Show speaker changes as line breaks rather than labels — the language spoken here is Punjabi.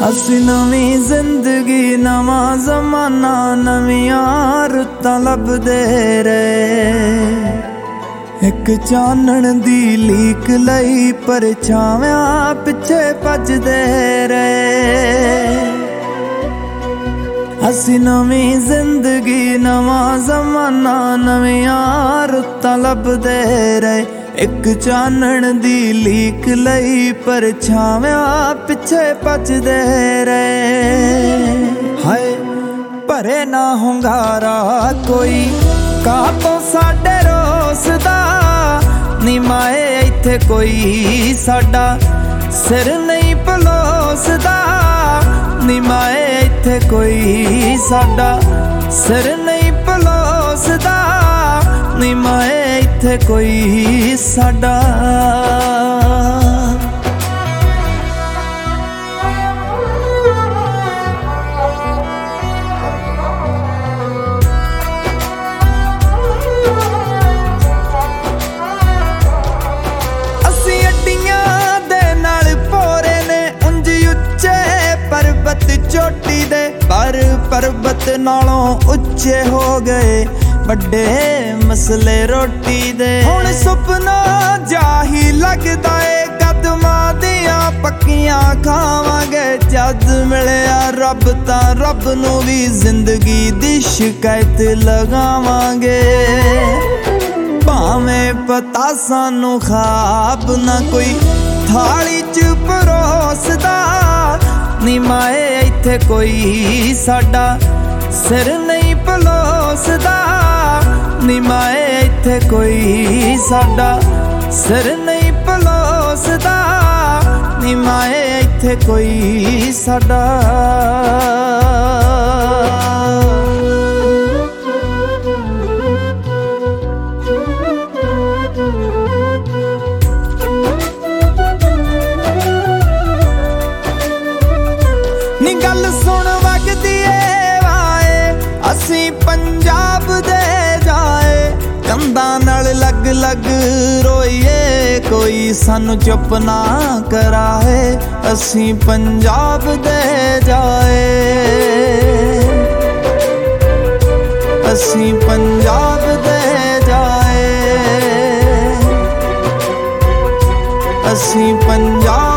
ਅਸੀਂ ਨਵੀਂ ਜ਼ਿੰਦਗੀ ਨਵਾਂ ਜ਼ਮਾਨਾ ਨਵੀਆਂ ਰੁੱਤਾਂ ਲੱਭਦੇ ਰਹੇ। ਇੱਕ ਚਾਨਣ ਦੀ ਲੀਕ ਲਈ ਪਰਛਾਵਿਆਂ ਪਿੱਛੇ ਭੱਜਦੇ ਰਹੇ। ਅਸੀਂ ਨਵੀਂ ਜ਼ਿੰਦਗੀ ਨਵਾਂ ਜ਼ਮਾਨਾ ਨਵੀਆਂ ਰੁੱਤਾਂ ਲੱਭਦੇ ਰਹੇ। ਇੱਕ ਚਾਨਣ ਦੀ ਲੀਕ ਲਈ ਪਰਛਾਵਿਆਂ ਪਿੱਛੇ ਭੱਜਦੇ ਰਹੇ। ਹਾਏ ਭਰੇ ਨਾ ਹੁੰਗਾਰਾ ਕੋਈ ਕਾਹਤੋਂ ਸਾਡੇ ਰੋਸ ਦਾ, ਨੀ ਮਾਏ ਇੱਥੇ ਕੋਈ ਸਾਡਾ ਸਿਰ ਨਹੀਂ ਪਲੋਸਦਾ। ਨੀ ਮਾਏ ਇੱਥੇ ਕੋਈ ਸਾਡਾ ਸਿਰ ਨਹੀਂ ਪਲੋਸਦਾ। ਨੀ ਮਾਏ ਇੱਥੇ ਕੋਈ ਸਾਡਾ। ਅਸੀਂ ਅੱਡੀਆਂ ਦੇ ਨਾਲ ਭੋਰੇ ਨੇ ਉਂਝ ਉੱਚੇ ਪਰਬਤ ਚੋਟੀ ਦੇ, ਪਰ ਪਰਬਤ ਨਾਲੋਂ ਉੱਚੇ ਹੋ ਗਏ ਵੱਡੇ ਮਸਲੇ ਰੋਟੀ ਦੇ। ਹੁਣ ਸੁਪਨਾ ਜਾਹੀ ਲੱਗਦਾ ਏ ਕਦਮਾਂ ਦੀਆਂ ਪੱਕੀਆਂ ਖਾਵਾਂਗੇ। ਜਦ ਮਿਲਿਆ ਰੱਬ ਤਾਂ ਰੱਬ ਨੂੰ ਵੀ ਜ਼ਿੰਦਗੀ ਦੀ ਸ਼ਿਕਾਇਤ ਲਗਾਵਾਂਗੇ। ਭਾਵੇਂ ਪਤਾ ਸਾਨੂੰ ਖਾਬ ਨਾ ਕੋਈ ਥਾਲੀ ਚ ਪਰੋਸਦਾ। ਨੀ ਮਾਏ ਇੱਥੇ ਕੋਈ ਸਾਡਾ ਸਿਰ ਨਹੀਂ ਪਲੋਸਦਾ। ਨੀ ਮਾਏ ਇੱਥੇ ਕੋਈ ਸਾਡਾ ਸਿਰ ਨਹੀਂ ਪਲੋਸਦਾ। ਨੀ ਮਾਏ ਇੱਥੇ ਕੋਈ ਸਾਡਾ। ਨੀ ਗੱਲ ਸੁਣ ਵਗਦੀ ਏ ਵਾਏ ਅਸੀਂ ਪੰਜਾਬ ਦੇ ਜਾਏ। ਕੰਧਾਂ ਨਾਲ ਲੱਗ ਲੱਗ ਰੋਈਏ ਕੋਈ ਸਾਨੂੰ ਚੁੱਪ ਨਾ ਕਰਾਏ। ਅਸੀਂ ਪੰਜਾਬ ਦੇ ਜਾਏ। ਅਸੀਂ ਪੰਜਾਬ ਦੇ ਜਾਏ। ਅਸੀਂ ਪੰਜਾਬ